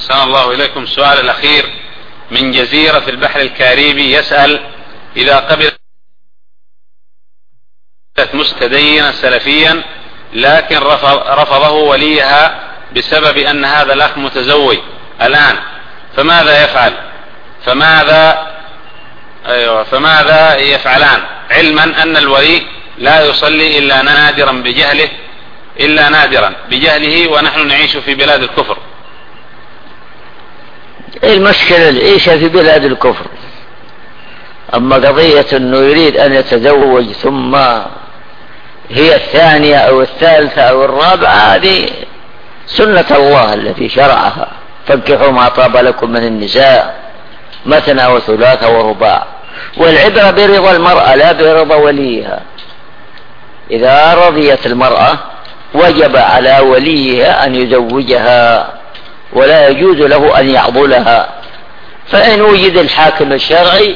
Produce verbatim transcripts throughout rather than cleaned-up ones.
أحسن الله إليكم. السؤال الأخير من جزيرة في البحر الكاريبي يسأل: إذا قبلت مستدينا سلفيا لكن رفض رفضه وليها بسبب أن هذا الأخ متزوج الآن، فماذا يفعل؟ فماذا أيوة فماذا يفعلان، علما أن الولي لا يصلي إلا نادرا بجهله إلا نادرا بجهله ونحن نعيش في بلاد الكفر؟ المشكلة العيشة في بلاد الكفر. أما قضية أنه يريد أن يتزوج ثم هي الثانية أو الثالثة أو الرابعة، هذه سنة الله التي شرعها: فانكحوا ما طاب لكم من النساء مثنى وثلاث ورباع. والعبرة برضا المرأة لا برضا وليها. إذا رضيت المرأة وجب على وليها أن يزوجها، ولا يجوز له أن يعضلها. فإن وجد الحاكم الشرعي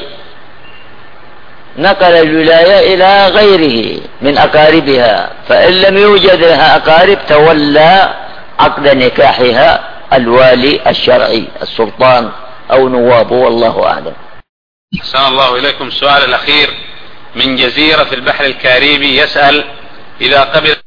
نقل الولاية إلى غيره من أقاربها، فإن لم يوجد لها أقارب تولى عقد نكاحها الوالي الشرعي السلطان أو نوابه، والله أعلم. أحسن الله إليكم. السؤال الأخير من جزيرة في البحر الكاريبي يسأل: إذا قبلت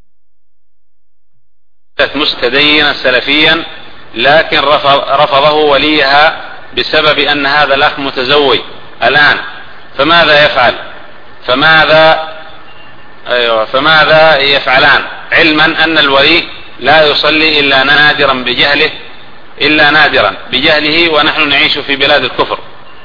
مستدينا سلفيا لكن رفض رفضه وليها بسبب أن هذا الأخ متزوج الآن، فماذا يفعل؟ فماذا أيوة فماذا يفعلان، علما أن الولي لا يصلي إلا نادرا بجهله إلا نادرا بجهله ونحن نعيش في بلاد الكفر؟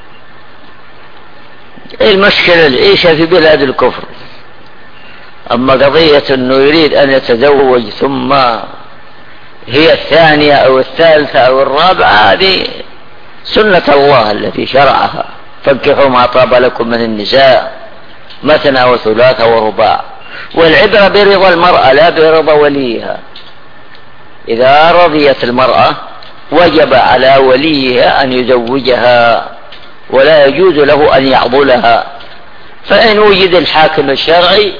المشكلة العيشة في بلاد الكفر. أما قضية أنه يريد أن يتزوج ثم هي الثانية أو الثالثة أو الرابعة، هذه سنة الله التي شرعها: فانكحوا ما طاب لكم من النساء مثنى وثلاث ورباع. والعبرة برضا المرأة لا برضا وليها. إذا رضيت المرأة وجب على وليها أن يزوجها، ولا يجوز له أن يعضلها. فإن وجد الحاكم الشرعي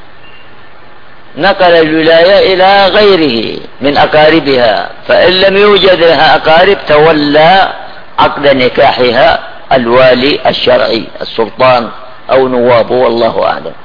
نقل الولاية إلى غيره من أقاربها، فإن لم يوجد لها أقارب تولى عقد نكاحها الوالي الشرعي السلطان أو نوابه، والله أعلم.